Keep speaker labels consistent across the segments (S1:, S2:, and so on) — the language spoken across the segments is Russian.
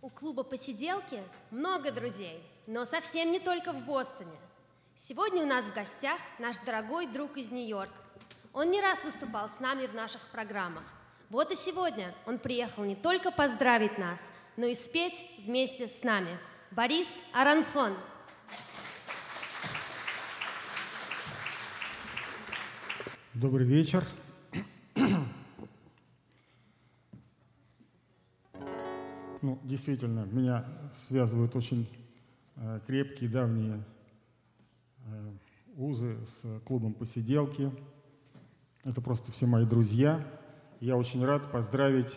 S1: У клуба «Посиделки» много друзей, но совсем не только в Бостоне. Сегодня у нас в гостях наш дорогой друг из Нью-Йорка. Он не раз выступал с нами в наших программах. Вот и сегодня он приехал не только поздравить нас, но и спеть вместе с нами. Борис Арансон.
S2: Добрый вечер. Ну, действительно, меня связывают очень крепкие, давние узы с клубом «Посиделки». Это просто все мои друзья. Я очень рад поздравить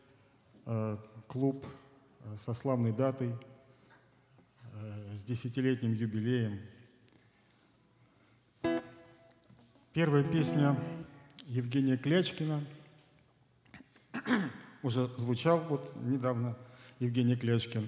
S2: клуб со славной датой, с 10-летним юбилеем. Первая песня Евгения Клячкина. Уже звучал вот недавно Евгений Клячкин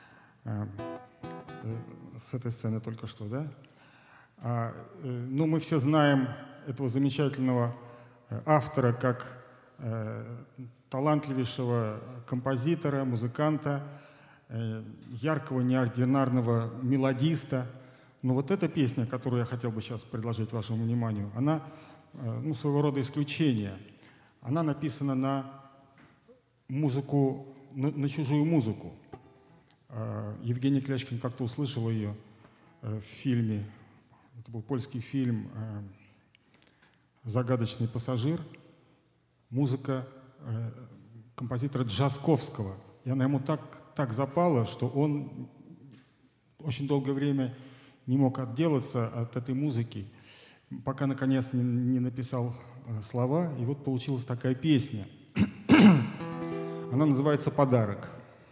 S2: с этой сцены только что, да? Ну, мы все знаем этого замечательного автора как талантливейшего композитора, музыканта, яркого, неординарного мелодиста. Но вот эта песня, которую я хотел бы сейчас предложить вашему вниманию, она, ну, своего рода исключение. Она написана на музыку, на чужую музыку. Евгений Клячкин как-то услышал ее в фильме, это был польский фильм «Загадочный пассажир», музыка композитора Джасковского. И она ему так запала, что он очень долгое время не мог отделаться от этой музыки, пока, наконец, не написал слова, и вот получилась такая песня. Она называется «Подарок».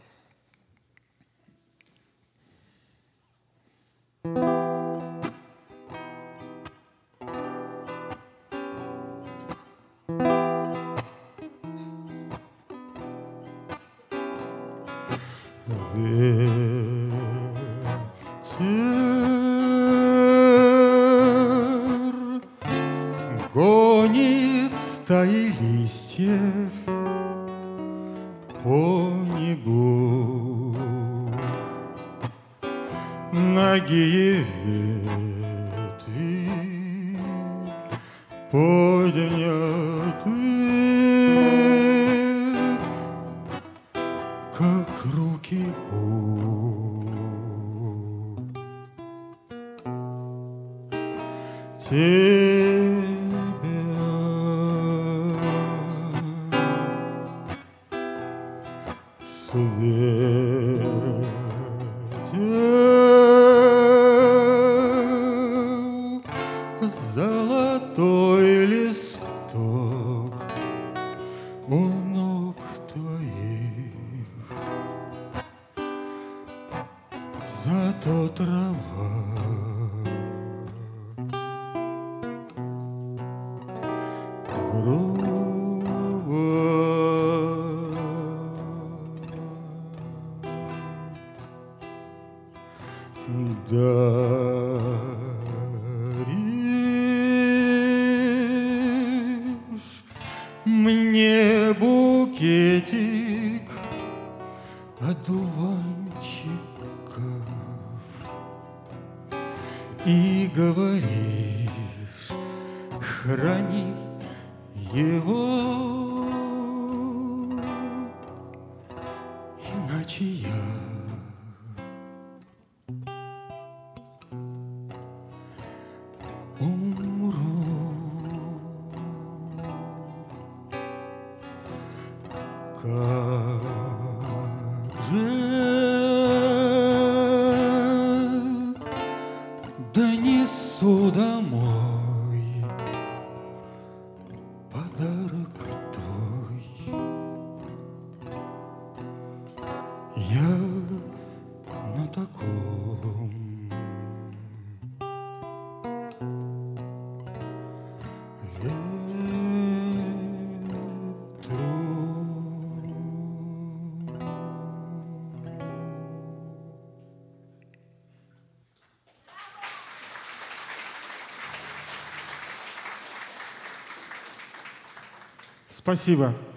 S2: Ветер гонит стаи листьев по небу, нагие ветви подняты, как руки светил золотой листок у ног твоих, зато трава даришь мне букетик одуванчиков и говоришь: храни его, иначе я умру. Как же донесу домой подарок твой? Я на таком Спасибо.